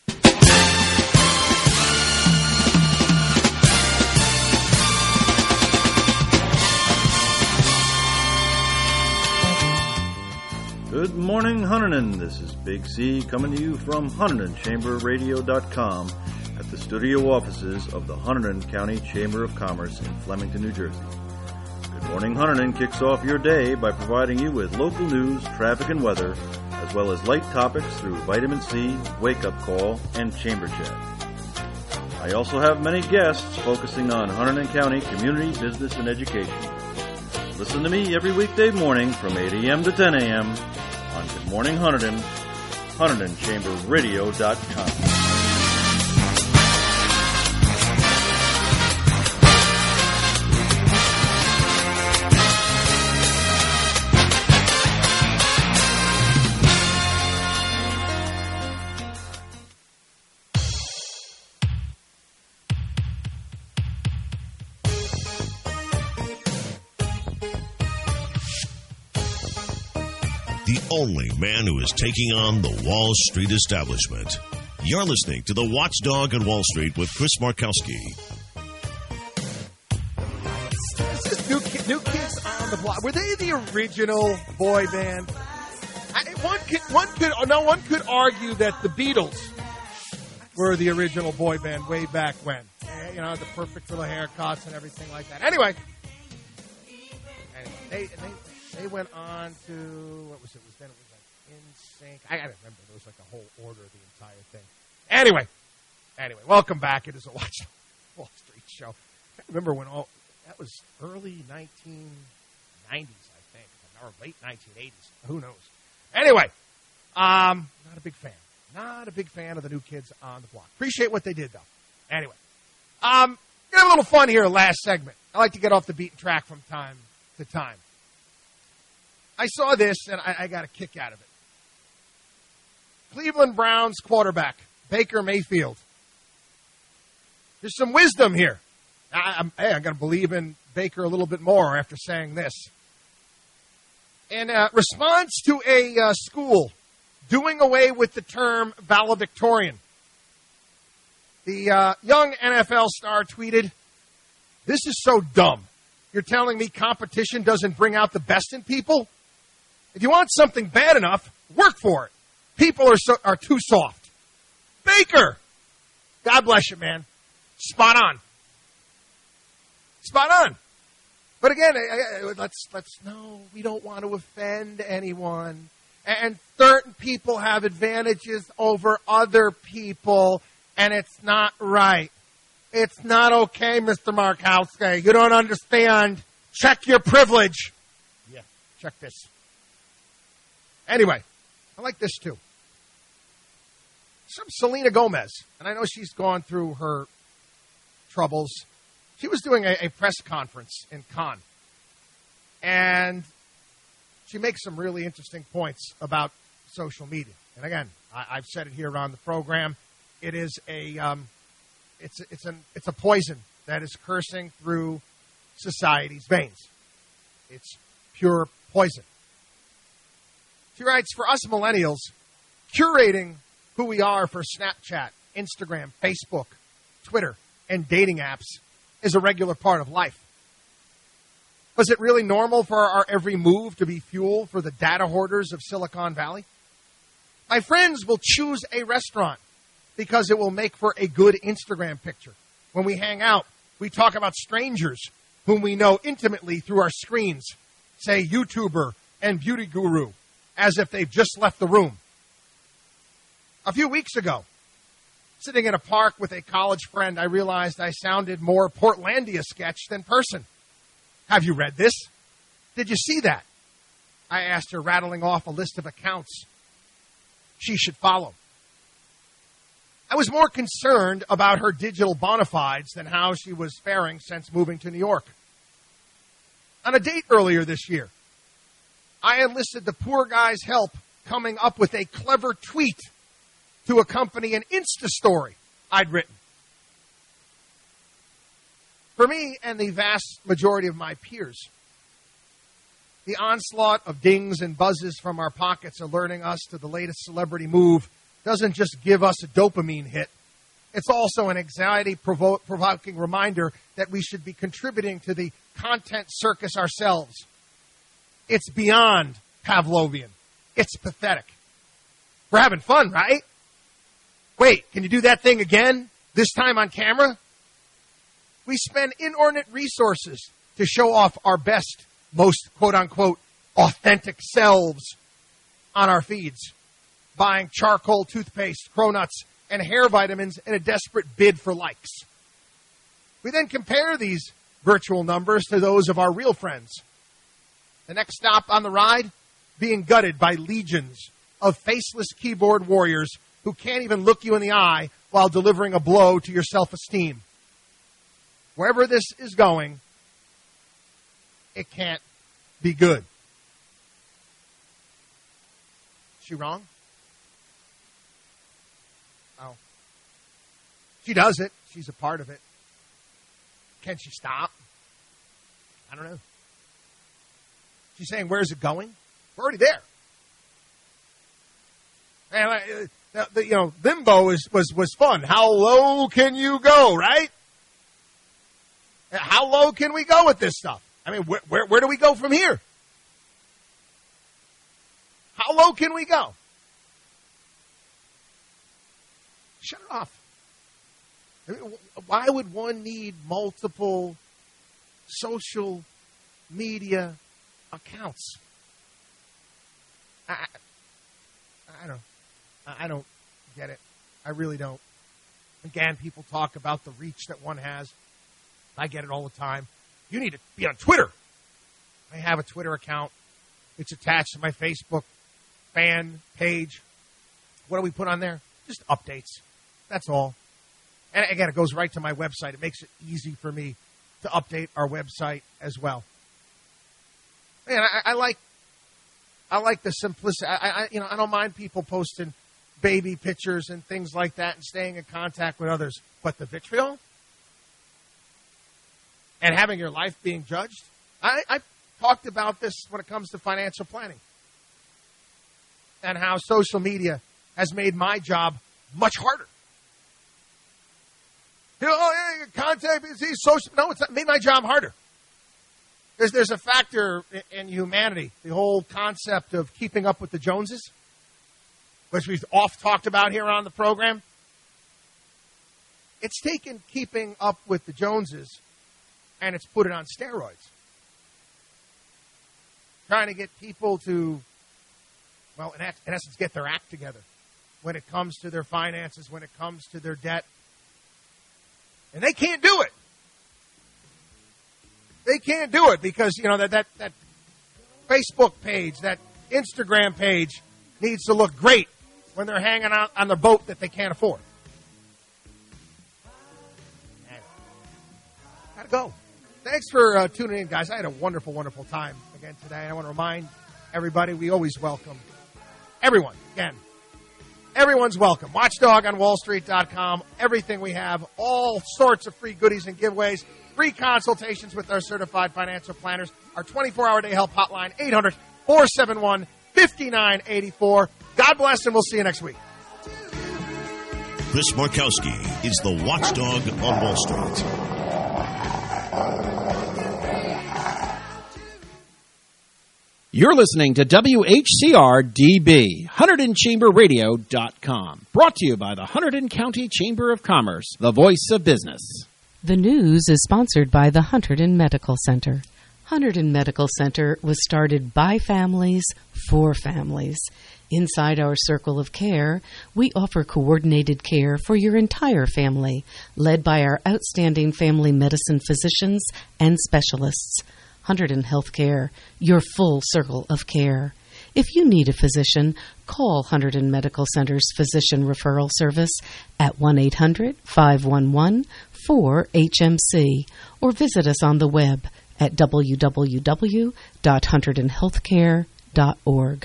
Good morning, Hunterdon. This is Big C coming to you from Hunterdon Chamber Radio dot com at the studio offices of the Hunterdon County Chamber of Commerce in Flemington, New Jersey. Good Morning Hunterdon kicks off your day by providing you with local news, traffic, and weather, as well as light topics through Vitamin C, Wake Up Call, and Chamber Chat. I also have many guests focusing on Hunterdon County community, business, and education. Listen to me every weekday morning from eight a.m. to ten a.m. on Good Morning Hunterdon, Hunterdon Chamber Radio dot com. the only man who is taking on the Wall Street establishment. You're listening to The Watchdog on Wall Street with Chris Markowski. This is New, Ki- New Kids on the Block. Were they the original boy band? I, one could, one could, no, one could argue that the Beatles were the original boy band way back when. Eh, you know, the perfect little haircuts and everything like that. Anyway, anyway they, they they went on to, what was it? It was then it was like N Sync. I gotta remember there was like a whole order of the entire thing. Anyway, anyway, welcome back. It is a Watch Wall Street show. I remember when all that was early nineteen nineties, I think, or late nineteen eighties. Who knows? Anyway, um, not a big fan. Not a big fan of the New Kids on the Block. Appreciate what they did, though. Anyway, um, get a little fun here. Last segment. I like to get off the beaten track from time to time. I saw this and I, I got a kick out of it. Cleveland Browns quarterback Baker Mayfield. There's some wisdom here. I, I'm, hey, I'm going to believe in Baker a little bit more after saying this. In uh, response to a uh, school doing away with the term valedictorian, the uh, young N F L star tweeted, "This is so dumb. You're telling me competition doesn't bring out the best in people? If you want something bad enough, work for it. People are so, are too soft." Baker, God bless you, man. Spot on. Spot on. But again, let's let's no, we don't want to offend anyone. And certain people have advantages over other people, and it's not right. It's not okay, Mister Markowski. You don't understand. Check your privilege. Yeah, check this. Anyway, I like this too. It's from Selena Gomez, and I know she's gone through her troubles. She was doing a, a press conference in Cannes, and she makes some really interesting points about social media. And again, I, I've said it here on the program. It is a um, it's it's an it's a poison that is coursing through society's veins. It's pure poison. She writes, "For us millennials, curating who we are for Snapchat, Instagram, Facebook, Twitter, and dating apps is a regular part of life. Was it really normal for our every move to be fuel for the data hoarders of Silicon Valley? My friends will choose a restaurant because it will make for a good Instagram picture. When we hang out, we talk about strangers whom we know intimately through our screens, say YouTuber and beauty guru, as if they've just left the room. A few weeks ago, sitting in a park with a college friend, I realized I sounded more Portlandia sketch than person. Have you read this? Did you see that? I asked her, rattling off a list of accounts she should follow. I was more concerned about her digital bona fides than how she was faring since moving to New York. On a date earlier this year, I enlisted the poor guy's help coming up with a clever tweet to accompany an Insta story I'd written. For me and the vast majority of my peers, the onslaught of dings and buzzes from our pockets alerting us to the latest celebrity move doesn't just give us a dopamine hit. It's also an anxiety-provoking reminder that we should be contributing to the content circus ourselves. It's beyond Pavlovian. It's pathetic. We're having fun, right? Wait, can you do that thing again? This time on camera? We spend inordinate resources to show off our best, most quote-unquote authentic selves on our feeds, buying charcoal toothpaste, cronuts, and hair vitamins in a desperate bid for likes. We then compare these virtual numbers to those of our real friends. The next stop on the ride, being gutted by legions of faceless keyboard warriors who can't even look you in the eye while delivering a blow to your self-esteem. Wherever this is going, it can't be good. Is she wrong? Oh. She does it. She's a part of it. Can she stop? I don't know. She's saying, where's it going? We're already there. And, uh, the, you know, limbo is, was, was fun. How low can you go, right? How low can we go with this stuff? I mean, where, where, where do we go from here? How low can we go? Shut it off. I mean, why would one need multiple social media accounts? I, I don't, I don't get it. I really don't. Again, people talk about the reach that one has. I get it all the time. You need to be on Twitter. I have a Twitter account. It's attached to my Facebook fan page. What do we put on there? Just updates. That's all. And again, it goes right to my website. It makes it easy for me to update our website as well. Man, I, I like, I like the simplicity. I, I, you know, I don't mind people posting baby pictures and things like that and staying in contact with others. But the vitriol and having your life being judged, I, I talked about this when it comes to financial planning and how social media has made my job much harder. You know, oh, yeah, contact, see, social. No, it's not, made my job harder. There's, there's a factor in, in humanity, the whole concept of keeping up with the Joneses, which we've oft talked about here on the program. It's taken keeping up with the Joneses and it's put it on steroids. Trying to get people to, well, in, in essence, get their act together when it comes to their finances, when it comes to their debt. And they can't do it. They can't do it because, you know, that, that, that Facebook page, that Instagram page needs to look great when they're hanging out on the boat that they can't afford. Gotta go. Thanks for uh, tuning in, guys. I had a wonderful, wonderful time again today. I want to remind everybody we always welcome everyone. Again, everyone's welcome. Watchdog on Wall Street dot com. Everything we have, all sorts of free goodies and giveaways, free consultations with our certified financial planners, our twenty-four hour day help hotline, eight hundred, four seven one, five nine eight four. God bless, and we'll see you next week. Chris Markowski is the Watchdog on Wall Street. You're listening to W H C R D B, Hunterdon Chamber Radio dot com. Brought to you by the Hunterdon County Chamber of Commerce, the voice of business. The news is sponsored by the Hunterdon Medical Center. Hunterdon Medical Center was started by families for families. Inside our circle of care, we offer coordinated care for your entire family, led by our outstanding family medicine physicians and specialists. Hunterdon Healthcare, your full circle of care. If you need a physician, call Hunterdon Medical Center's Physician Referral Service at one eight hundred, five one one, four H M C or visit us on the web at w w w dot hunterdon healthcare dot org.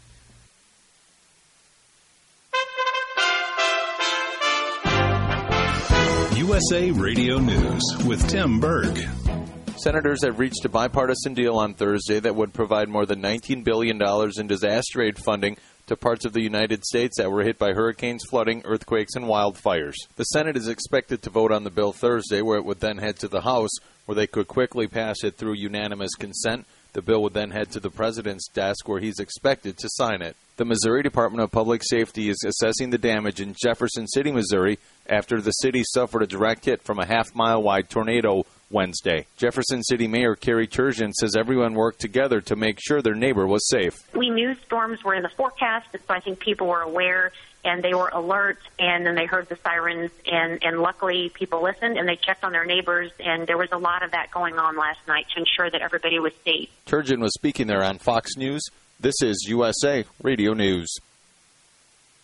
U S A Radio News with Tim Berg. Senators have reached a bipartisan deal on Thursday that would provide more than nineteen billion dollars in disaster aid funding to parts of the United States that were hit by hurricanes, flooding, earthquakes, and wildfires. The Senate is expected to vote on the bill Thursday, where it would then head to the House, where they could quickly pass it through unanimous consent. The bill would then head to the president's desk, where he's expected to sign it. The Missouri Department of Public Safety is assessing the damage in Jefferson City, Missouri, after the city suffered a direct hit from a half-mile-wide tornado Wednesday. Jefferson City Mayor Carrie Turgeon says everyone worked together to make sure their neighbor was safe. We knew storms were in the forecast, so I think people were aware and they were alert, and then they heard the sirens, and, and luckily people listened and they checked on their neighbors, and there was a lot of that going on last night to ensure that everybody was safe. Turgeon was speaking there on Fox News. This is U S A Radio News.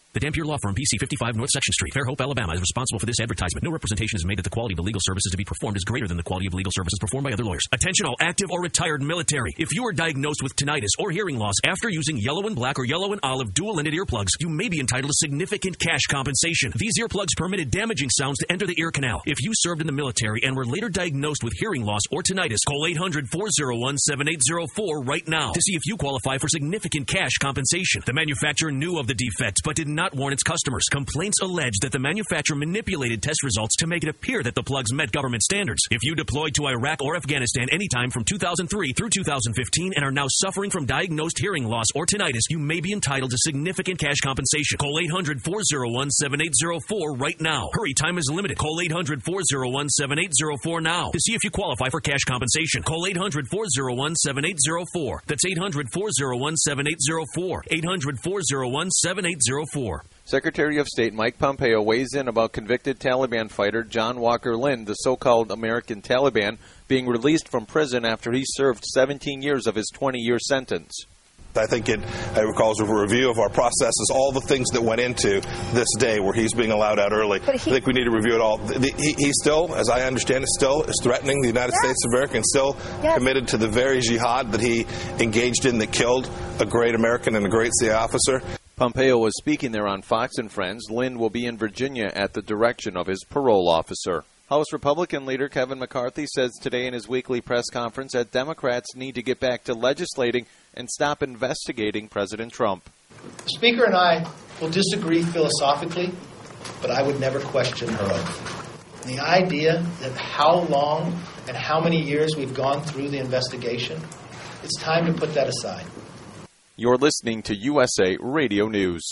The Dampier Law Firm, P C fifty-five North Section Street, Fairhope, Alabama, is responsible for this advertisement. No representation is made that the quality of the legal services to be performed is greater than the quality of legal services performed by other lawyers. Attention all active or retired military. If you are diagnosed with tinnitus or hearing loss after using yellow and black or yellow and olive dual-ended earplugs, you may be entitled to significant cash compensation. These earplugs permitted damaging sounds to enter the ear canal. If you served in the military and were later diagnosed with hearing loss or tinnitus, call eight hundred, four oh one, seven eight oh four right now to see if you qualify for significant cash compensation. The manufacturer knew of the defects but did not warn its customers. Complaints allege that the manufacturer manipulated test results to make it appear that the plugs met government standards. If you deployed to Iraq or Afghanistan anytime from two thousand three through two thousand fifteen and are now suffering from diagnosed hearing loss or tinnitus, you may be entitled to significant cash compensation. Call eight hundred, four oh one, seven eight oh four right now. Hurry, time is limited. Call eight hundred, four oh one, seven eight oh four now to see if you qualify for cash compensation. Call eight hundred, four oh one, seven eight oh four. That's eight hundred, four oh one, seven eight oh four. eight hundred, four oh one, seven eight oh four. Secretary of State Mike Pompeo weighs in about convicted Taliban fighter John Walker Lindh, the so-called American Taliban, being released from prison after he served seventeen years of his twenty-year sentence. I think it, it recalls a review of our processes, all the things that went into this day where he's being allowed out early. He, I think we need to review it all. The, the, he, he still, as I understand it, still is threatening the United yes. States of America and still yes. committed to the very jihad that he engaged in that killed a great American and a great C I A officer. Pompeo was speaking there on Fox and Friends. Lindh will be in Virginia at the direction of his parole officer. House Republican leader Kevin McCarthy says today in his weekly press conference that Democrats need to get back to legislating and stop investigating President Trump. The Speaker and I will disagree philosophically, but I would never question her oath. The idea that how long and how many years we've gone through the investigation, it's time to put that aside. You're listening to U S A Radio News.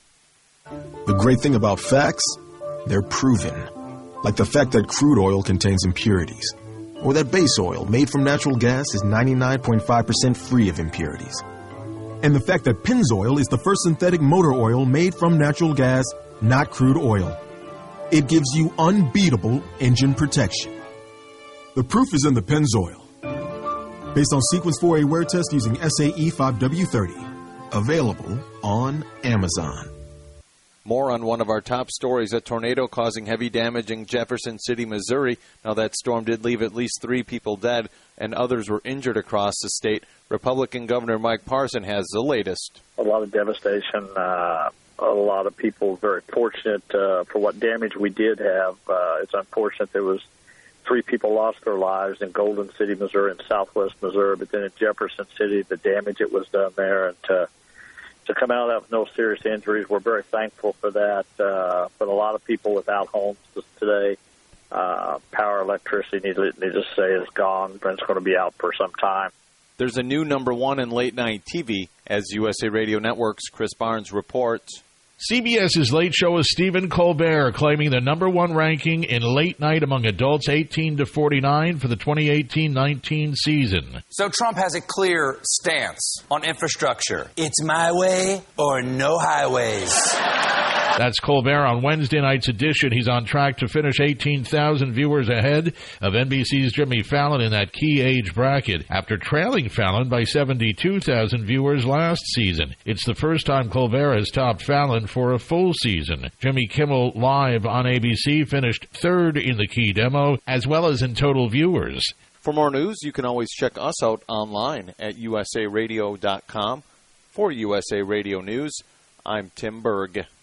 The great thing about facts, they're proven. Like the fact that crude oil contains impurities, or that base oil made from natural gas is ninety-nine point five percent free of impurities. And the fact that Pennzoil is the first synthetic motor oil made from natural gas, not crude oil. It gives you unbeatable engine protection. The proof is in the Pennzoil. Based on Sequence four A wear test using S A E five W thirty. Available on Amazon. More on one of our top stories, a tornado causing heavy damage in Jefferson City, Missouri. Now, that storm did leave at least three people dead, and others were injured across the state. Republican Governor Mike Parson has the latest. A lot of devastation, uh, a lot of people very fortunate uh, for what damage we did have. Uh, it's unfortunate there was three people lost their lives in Golden City, Missouri, and southwest Missouri, but then in Jefferson City, the damage that was done there, and to To come out of that with no serious injuries, we're very thankful for that. Uh, but a lot of people without homes today, uh, power, electricity, needless to say, is gone, and it's going to be out for some time. There's a new number one in late-night T V, as U S A Radio Network's Chris Barnes reports. CBS's Late Show with Stephen Colbert claiming the number one ranking in late night among adults eighteen to forty-nine for the twenty eighteen nineteen season. So Trump has a clear stance on infrastructure. It's my way or no highways. That's Colbert on Wednesday night's edition. He's on track to finish eighteen thousand viewers ahead of N B C's Jimmy Fallon in that key age bracket, after trailing Fallon by seventy-two thousand viewers last season. It's the first time Colbert has topped Fallon for a full season. Jimmy Kimmel Live on A B C finished third in the key demo, as well as in total viewers. For more news, you can always check us out online at U S A radio dot com. For U S A Radio News, I'm Tim Berg.